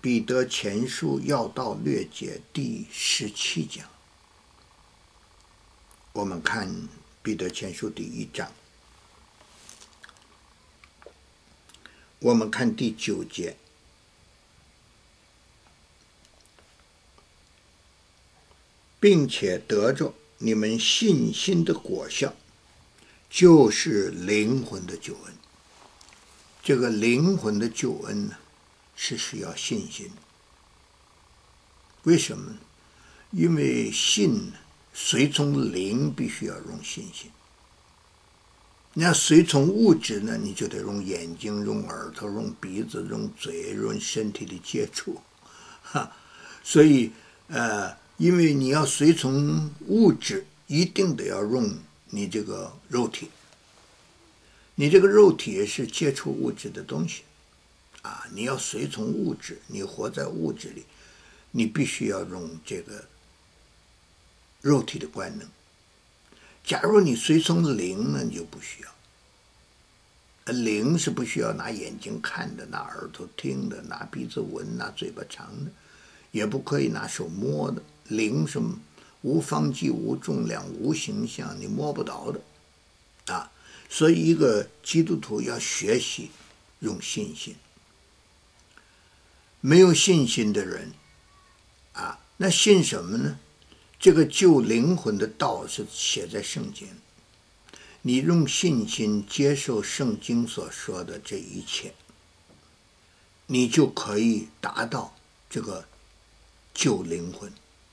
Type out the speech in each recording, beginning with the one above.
彼得前书要道略解第17讲。我们看彼得前书第1章，我们看第9节。并且得着你们信心的果效，就是灵魂的救恩。这个灵魂的救恩呢，是需要信心。为什么呢？因为信随从灵必须要用信心。你要随从物质呢，你就得用眼睛、用耳朵、用鼻子、用嘴、用身体的接触，所以因为你要随从物质，一定得要用你这个肉体。你这个肉体是接触物质的东西你要随从物质，你活在物质里，你必须要用这个肉体的官能。假如你随从灵呢，你就不需要。灵是不需要拿眼睛看的，拿耳朵听的，拿鼻子闻，拿嘴巴尝的，也不可以拿手摸的。灵是无方剂、无重量、无形象，你摸不着的所以一个基督徒要学习用信心。没有信心的人那信什么呢？这个救灵魂的道是写在圣经，你用信心接受圣经所说的这一切，你就可以达到这个救灵魂，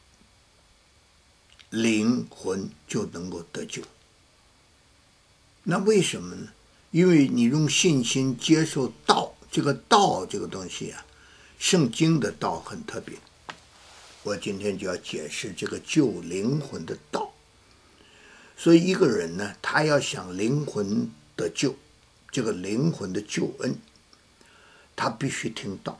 灵魂就能够得救。那为什么呢？因为你用信心接受道，这个道这个东西圣经的道很特别。我今天就要解释这个救灵魂的道。所以一个人呢，他要想灵魂得救，这个灵魂的救恩，他必须听道。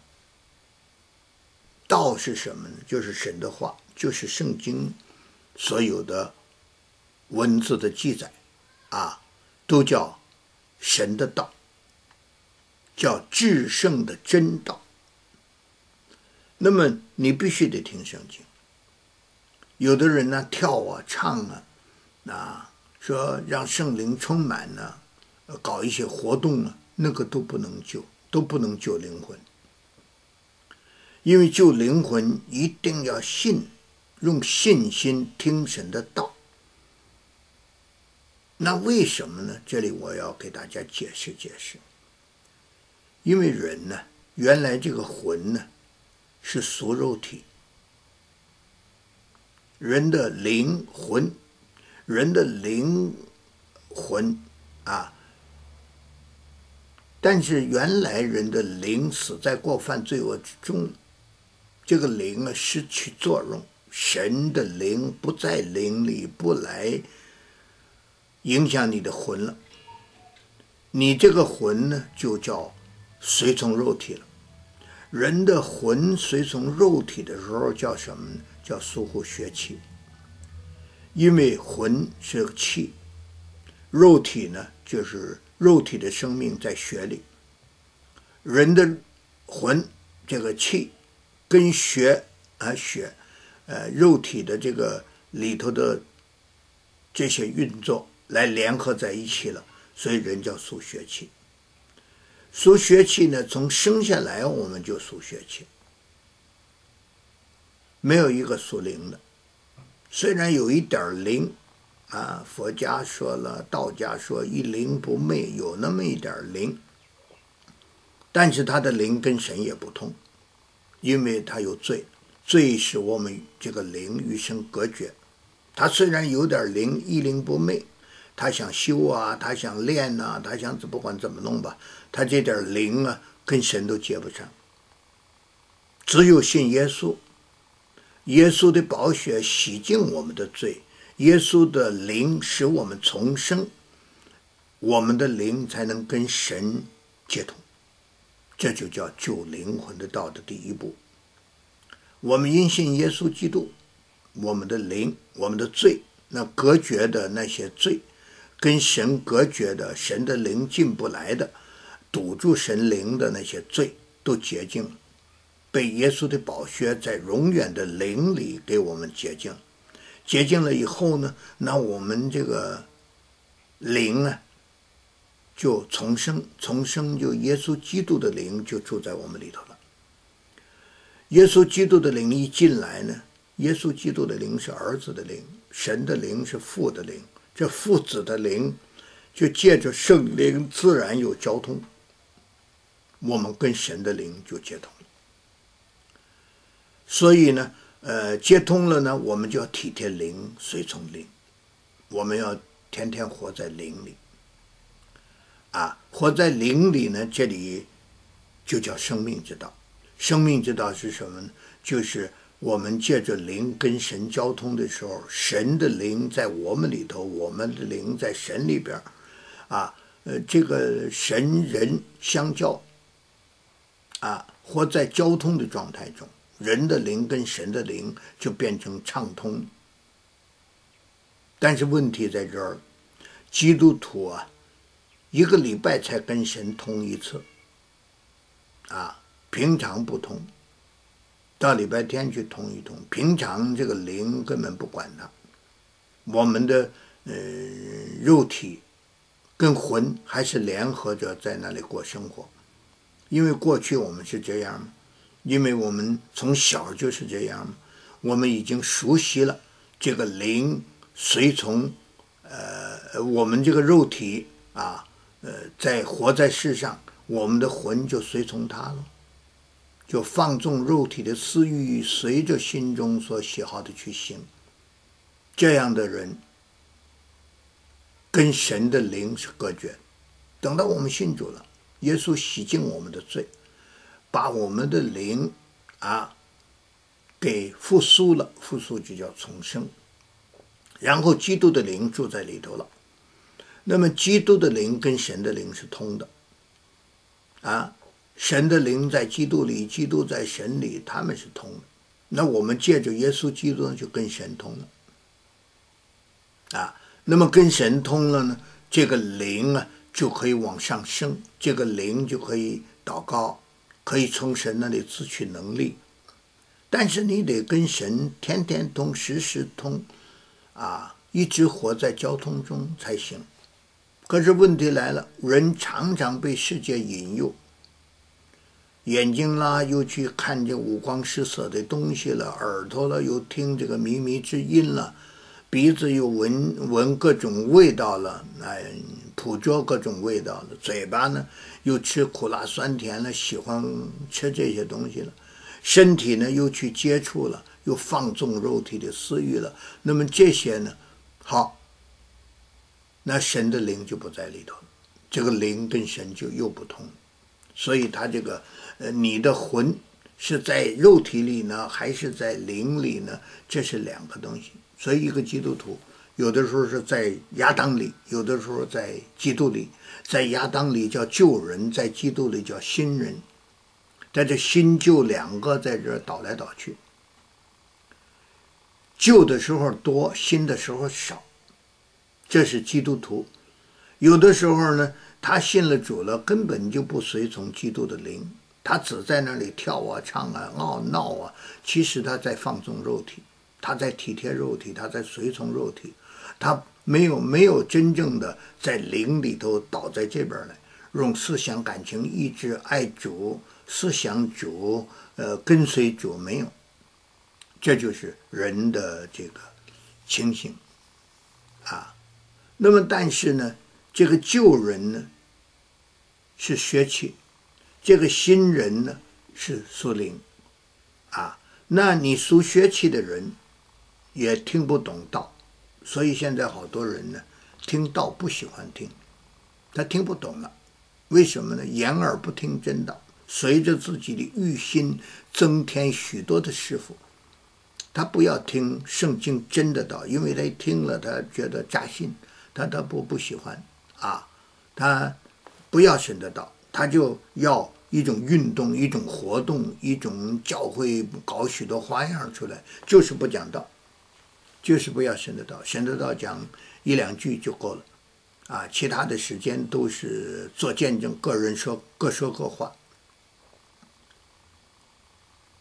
道是什么呢？就是神的话，就是圣经所有的文字的记载都叫神的道，叫至圣的真道。那么你必须得听圣经。有的人呢，跳唱说让圣灵充满搞一些活动那个都不能救灵魂。因为救灵魂一定要信，用信心听神的道。那为什么呢？这里我要给大家解释解释。因为人呢，原来这个魂呢是属肉体，人的灵魂但是原来人的灵死在过犯罪恶之中，这个灵失去作用，神的灵不在灵里，不来影响你的魂了，你这个魂呢就叫随从肉体了。人的魂随从肉体的时候叫什么呢？叫属乎血气。因为魂是个气，肉体呢就是肉体的生命在血里。人的魂这个气跟血肉体的这个里头的这些运作来联合在一起了，所以人叫属血气。属血气呢，从生下来我们就属血气，没有一个属灵的。虽然有一点灵佛家说了，道家说一灵不昧，有那么一点灵，但是他的灵跟神也不通，因为他有罪，罪使我们这个灵与神隔绝。他虽然有点灵，一灵不昧，他想修他想练他想不管怎么弄吧，他这点灵跟神都接不上。只有信耶稣，耶稣的宝血洗净我们的罪，耶稣的灵使我们重生，我们的灵才能跟神接通。这就叫救灵魂的道的第一步。我们因信耶稣基督，我们的灵，我们的罪，那隔绝的那些罪，跟神隔绝的，神的灵进不来的，堵住神灵的那些罪都洁净了， 被耶稣的宝血在永远的灵里给我们洁净。洁净了以后呢，那我们这个灵啊就重生，重生就耶稣基督的灵就住在我们里头了。耶稣基督的灵一进来呢，耶稣基督的灵是儿子的灵，神的灵是父的灵，这父子的灵就借着圣灵自然有交通，我们跟神的灵就接通了。所以呢接通了呢，我们就要体贴灵，随从灵，我们要天天活在灵里活在灵里呢，这里就叫生命之道。生命之道是什么呢？就是我们借着灵跟神交通的时候，神的灵在我们里头，我们的灵在神里边这个神人相交活在交通的状态中，人的灵跟神的灵就变成畅通。但是问题在这儿，基督徒一个礼拜才跟神通一次平常不通，到礼拜天去通一通，平常这个灵根本不管它。我们的肉体跟魂还是联合着在那里过生活，因为过去我们是这样嘛，因为我们从小就是这样嘛，我们已经熟悉了这个灵随从我们这个肉体在活在世上，我们的魂就随从它了，就放纵肉体的私欲，随着心中所喜好的去行。这样的人跟神的灵是隔绝。等到我们信主了，耶稣洗净我们的罪，把我们的灵给复苏了，复苏就叫重生，然后基督的灵住在里头了。那么基督的灵跟神的灵是通的神的灵在基督里，基督在神里，他们是通的。那我们借着耶稣基督就跟神通了那么跟神通了呢，这个灵就可以往上升，这个灵就可以祷告，可以从神那里汲取能力。但是你得跟神天天通，时时通一直活在交通中才行。可是问题来了，人常常被世界引诱，眼睛啦又去看这五光十色的东西了，耳朵了又听这个靡靡之音了，鼻子又闻各种味道了，捕捉各种味道了，嘴巴呢又吃苦辣酸甜了，喜欢吃这些东西了，身体呢又去接触了，又放纵肉体的私欲了。那么这些呢，好，那神的灵就不在里头，这个灵跟神就又不同。所以他这个你的魂是在肉体里呢，还是在灵里呢？这是两个东西。所以一个基督徒有的时候是在亚当里，有的时候在基督里。在亚当里叫旧人，在基督里叫新人。在这新旧两个在这倒来倒去，旧的时候多，新的时候少，这是基督徒。有的时候呢，他信了主了，根本就不随从基督的灵，他只在那里跳唱闹其实他在放纵肉体，他在体贴肉体，他在随从肉体，他没有真正的在灵里头倒在这边来，用思想感情意志爱主，思想主跟随主，没有。这就是人的这个情形那么但是呢，这个旧人呢是血气，这个新人呢是属灵那你属血气的人也听不懂道，所以现在好多人呢听道不喜欢听，他听不懂了。为什么呢？掩耳不听真道，随着自己的欲心增添许多的师傅。他不要听圣经真的道，因为他听了他觉得扎心，他不喜欢他不要神的道，他就要一种运动，一种活动，一种教会搞许多花样出来，就是不讲道，就是不要神的道。神的道讲一两句就够了其他的时间都是做见证，各人各说各话。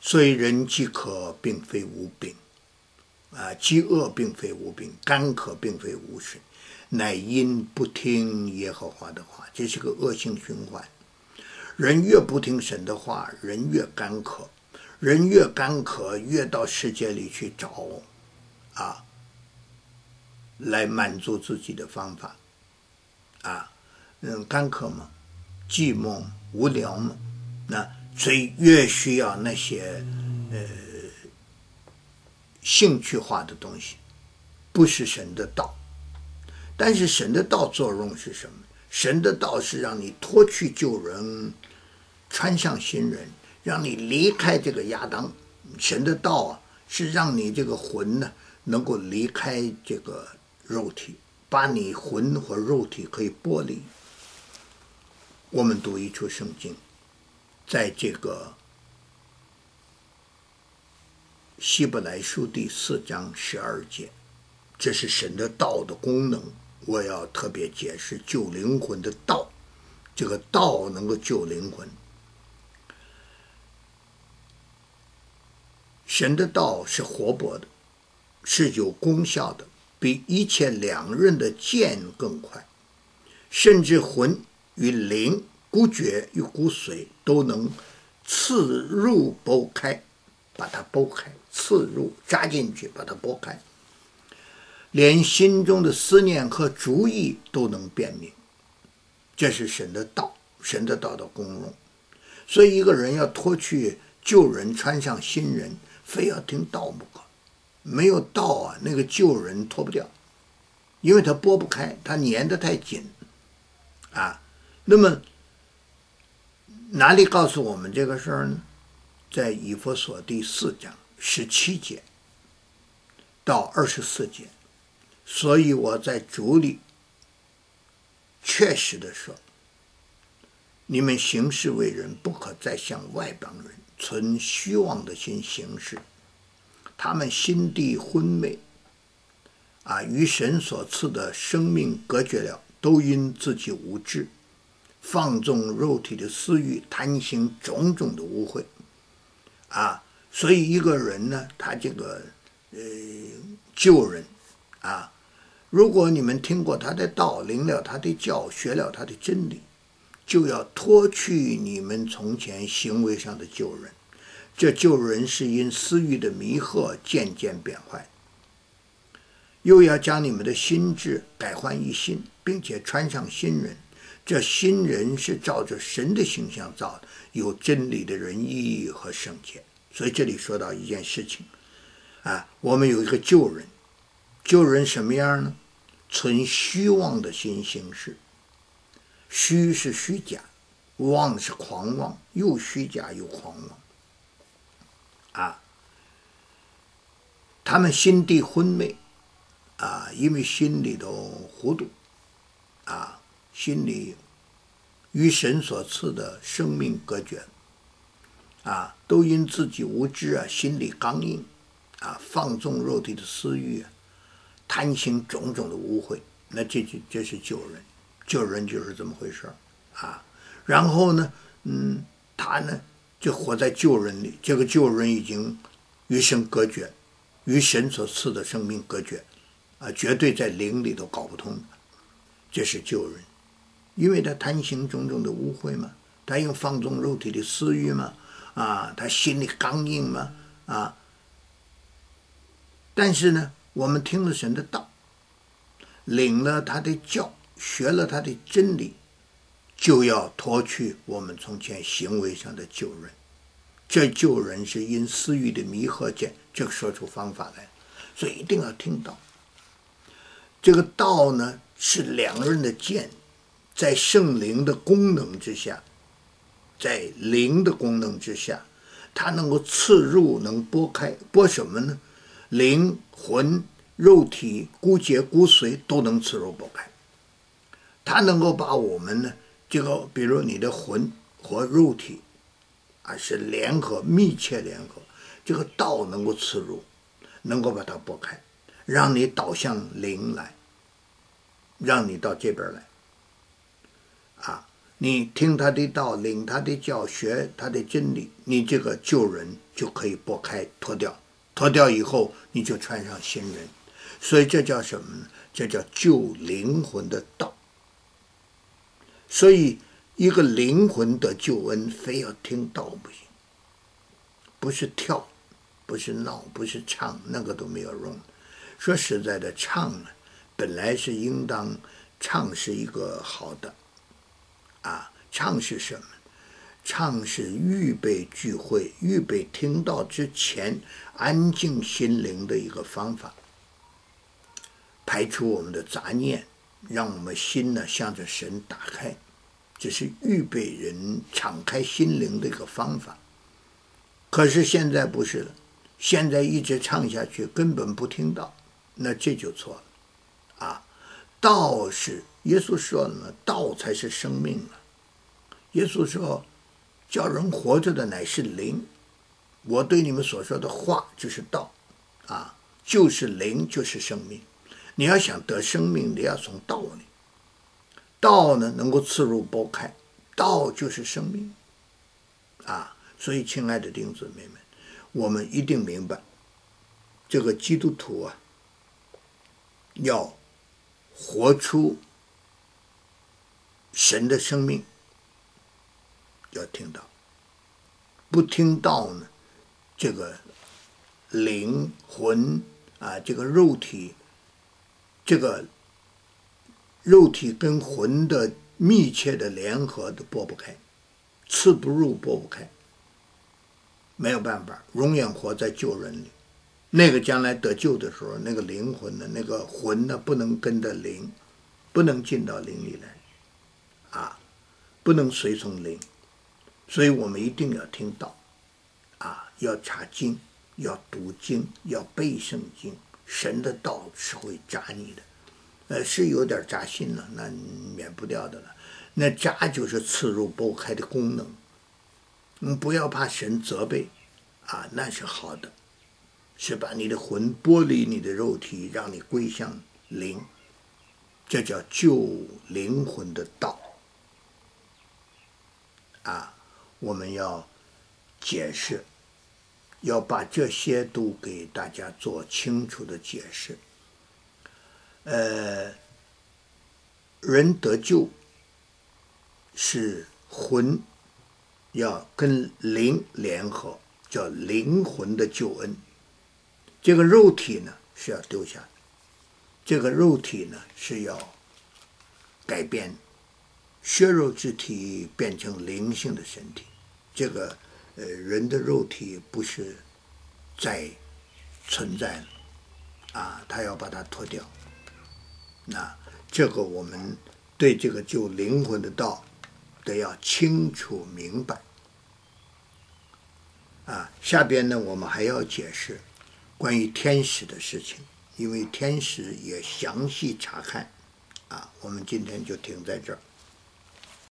所以人饥渴并非无病，饥饿并非无病，干渴并非无水，乃因不听耶和华的话。这是个恶性循环。人越不听神的话，人越干渴，人越干渴，越到世界里去找来满足自己的方法干渴嘛，寂寞无聊嘛，所以越需要那些兴趣化的东西，不是神的道。但是神的道作用是什么？神的道是让你脱去旧人，穿上新人，让你离开这个亚当。神的道是让你这个魂呢能够离开这个肉体，把你魂和肉体可以剥离。我们读一处圣经，在这个希伯来书第4章12节，这是神的道的功能。我要特别解释救灵魂的道，这个道能够救灵魂。神的道是活泼的，是有功效的，比一切两刃的剑更快，甚至魂与灵、骨血与骨髓都能刺入剥开，把它剥开，刺入扎进去，把它剥开，连心中的思念和主意都能辨明。这是神的道，神的道的功用。所以一个人要脱去旧人，穿上新人，非要听道不可。没有道那个旧人脱不掉，因为他剥不开，他粘得太紧那么哪里告诉我们这个事儿呢？在以弗所第4章17节到24节。所以我在主里确实的说，你们行事为人，不可再像外邦人，存虚妄的心行事。他们心地昏昧与神所赐的生命隔绝了，都因自己无知，放纵肉体的私欲，贪行种种的污秽所以一个人呢，他这个旧人如果你们听过他的道，领了他的教，学了他的真理，就要脱去你们从前行为上的旧人。这旧人是因私欲的迷惑渐渐变坏，又要将你们的心志改换一新，并且穿上新人。这新人是照着神的形象造的，有真理的仁义和圣洁。所以这里说到一件事情我们有一个旧人，旧人什么样呢？存虚妄的心行事。虚是虚假，妄是狂妄，又虚假又狂妄他们心地昏昧因为心里头糊涂心里与神所赐的生命隔绝都因自己无知心里刚硬放纵肉体的私欲贪行种种的污秽。那这是旧人，旧人就是这么回事然后呢他呢就活在旧人里，这个旧人已经与神隔绝，与神所赐的生命隔绝绝对在灵里都搞不通的。这是旧人，因为他贪行种种的污秽嘛，他又放纵肉体的私欲嘛他心里刚硬嘛但是呢，我们听了神的道，领了他的教，学了他的真理，就要脱去我们从前行为上的旧人。这旧人是因私欲的迷惑见，这个说出方法来，所以一定要听道。这个道呢是两刃的剑，在圣灵的功能之下，在灵的功能之下，它能够刺入，能剥开。剥什么呢？灵魂、肉体、骨节、骨髓都能刺入剥开。它能够把我们呢这个比如你的魂和肉体是联合，密切联合，这个道能够刺入，能够把它剥开，让你导向灵来，让你到这边来你听他的道，领他的教，学他的真理，你这个旧人就可以剥开脱掉，脱掉以后你就穿上新人。所以这叫什么呢？这叫救灵魂的道。所以一个灵魂的救恩，非要听道不行，不是跳，不是闹，不是唱，那个都没有用。说实在的，唱呢，本来是应当唱是一个好的唱是什么？唱是预备聚会，预备听到之前安静心灵的一个方法，排除我们的杂念，让我们心呢向着神打开，这是预备人敞开心灵的一个方法。可是现在不是了，现在一直唱下去根本不听到，那这就错了道是耶稣说呢，道才是生命耶稣说，叫人活着的乃是灵，我对你们所说的话就是道就是灵，就是生命。你要想得生命，你要从道里，道呢能够刺入剥开，道就是生命所以亲爱的弟兄姊妹们，我们一定明白，这个基督徒要活出神的生命，要听到，不听到呢，这个灵魂这个肉体跟魂的密切的联合都拨不开，刺不入拨不开，没有办法，永远活在旧人里。那个将来得救的时候，那个灵魂呢，那个魂呢，不能跟着灵，不能进到灵里来不能随从灵。所以我们一定要听道要查经，要读经，要背圣经。神的道是会扎你的是有点扎心了，那免不掉的了。那扎就是刺入剥开的功能。不要怕神责备那是好的，是把你的魂剥离你的肉体，让你归向灵，这叫救灵魂的道我们要解释，要把这些都给大家做清楚的解释。人得救是魂要跟灵联合，叫灵魂的救恩。这个肉体呢是要丢下的，这个肉体呢是要改变，血肉之体变成灵性的身体。这个人的肉体不是再存在了他要把它脱掉。那这个我们对这个救灵魂的道得要清楚明白下边呢我们还要解释关于天使的事情，因为天使也详细查看我们今天就停在这儿。